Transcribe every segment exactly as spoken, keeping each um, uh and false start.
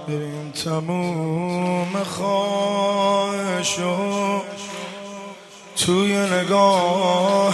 ببین تموم خواهشو توی نگاه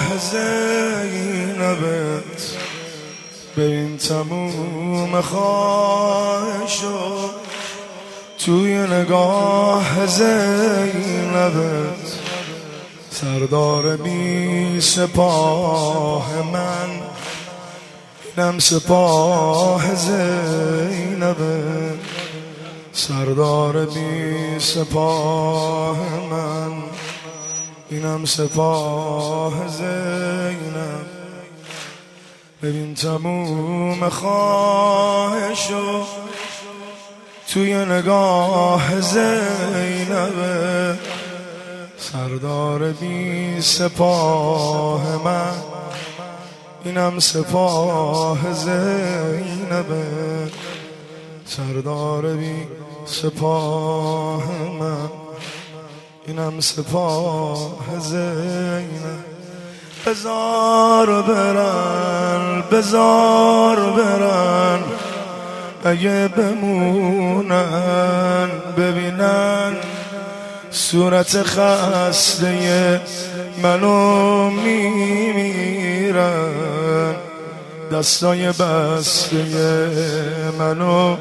زینبت، ببین تموم خواهشو توی نگاه زینبت. سردار بی سپاه من، اینم سپاه زینبت. سردار بی سپاه من، اینم سپاه زینب. ببین تموم خواهشو توی نگاه زینبه. سردار بی سپاه من، اینم سپاه زینبه. سردار بی سپاه من، اینم سپاه زینب. بزار برن بزار برن، اگه بمونن ببینن صورت خسته منو میمیرن. دستای بسته منو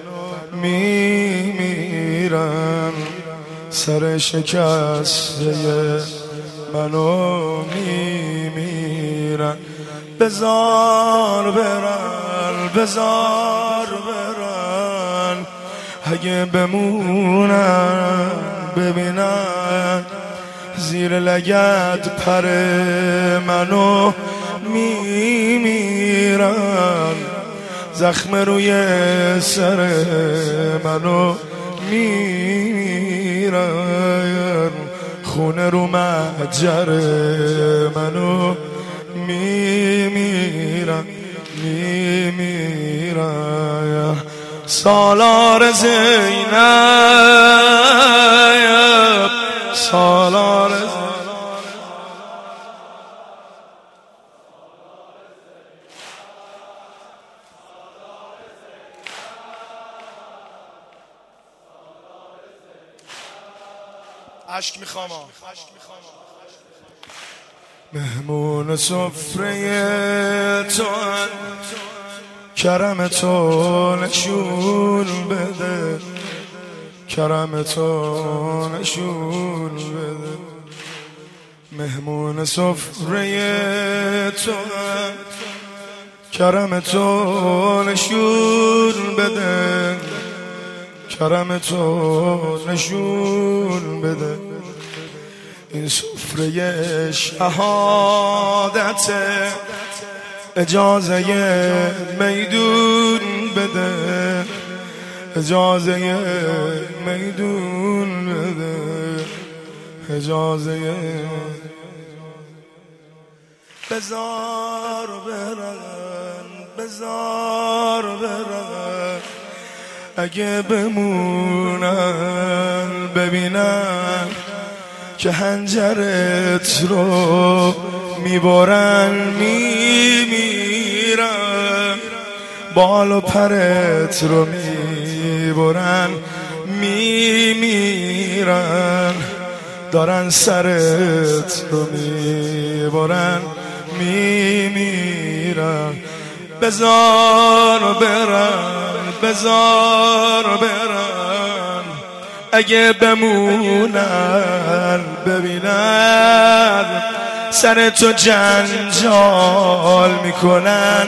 میمیرن، سر شکسته منو میمیرن. بزار برن بزار برن، اگه بمونن ببینن زیر لگد پر منو میمیرن. زخم روی سر منو میمیرن، خونه رو مجر منو میمیرن میمیرن. سالار زینب، سالار زینب. عشق میخوام، مهمون سفره تو، کرم تو نشون بده، کرم تو نشون بده. مهمون سفره تو، کرم تو نشون بده، کرم تو نشون بده. این سفره شهادته، اجازه میدون بده، اجازه میدون بده، اجازه. بزار برن بزار برن، اگه بمونن ببینن که هنجرت رو میبرن میمیرن. بال و پرت رو میبرن میمیرن، دارن سرت رو میبرن میمیرن. بزار برن بزار برن، اگه بمونن ببینن سر تو جنجال میکنن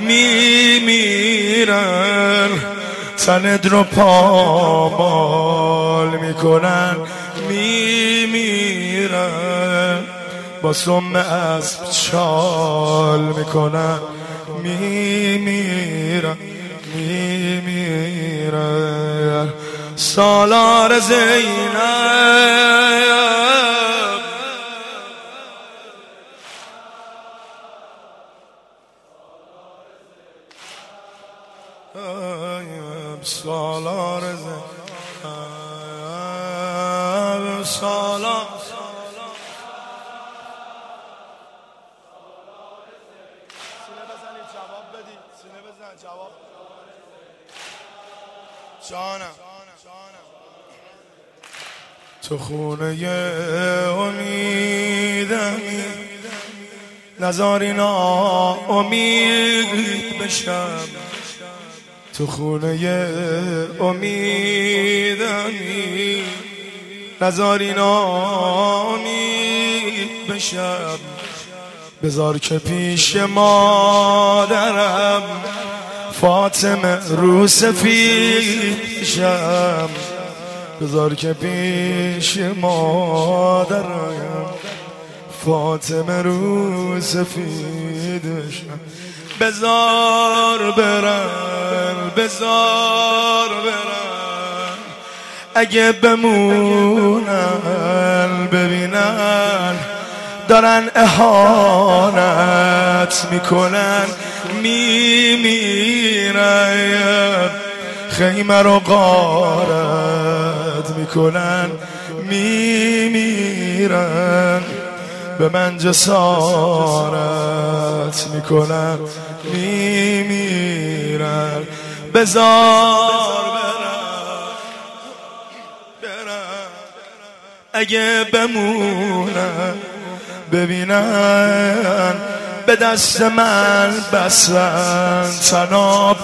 میمیرن. تنت رو پامال میکنن میمیرن. با سم اسب چال میکنن میمیرن میمیرن. سالار زینب، سالار زینب، سالار. سینه بزنید جواب بدید، سینه بزن جواب. جانم تو خونه امیدمی نذاری ناامید بشم. تو خونه امیدمی نذاری ناامید بشم. بذار که پیش مادرم فاطمه رو سفید شم. بذار که پیش مادرم فاطمه رو سفید شم. بذار برن بذار برن اگه بمونن ببینن دارن اهانت میکنن میمیرن. خیمه رو غارت میکنن میمیرن. به من جسارت میکنن میمیرن. بذار برن برن اگه بمونن ببینن به دست من بسن تناب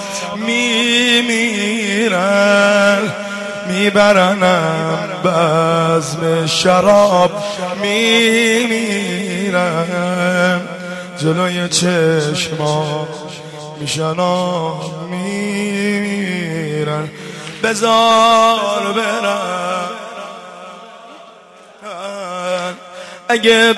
میمیرن. میبرنم بزم شراب میمیرن. جلوی چشما میشنم میمیرن. بذار برن اگه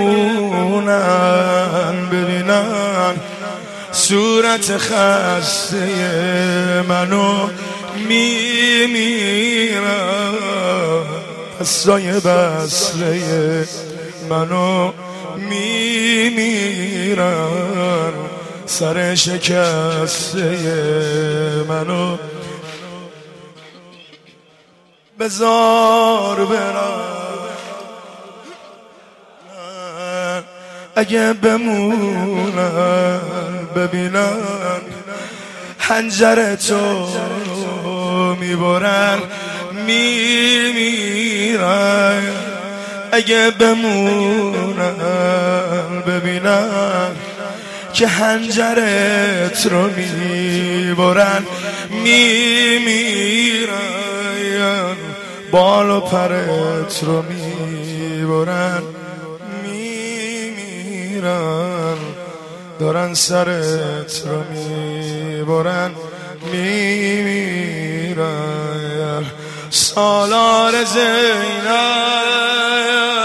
بمونن ببینن صورت خسته منو میمیرن. بسای بسله منو میمیرن. سر شکسته منو بذار برن اگه بمونن ببینن حنجر تو میبرن میمیرن. اگه بمونن ببینن که حنجرت رو میبرن میمیرن. بال و پرت رو میبرن میمیرن. دارن سرت رو میبرن میمیرن. سالار زینب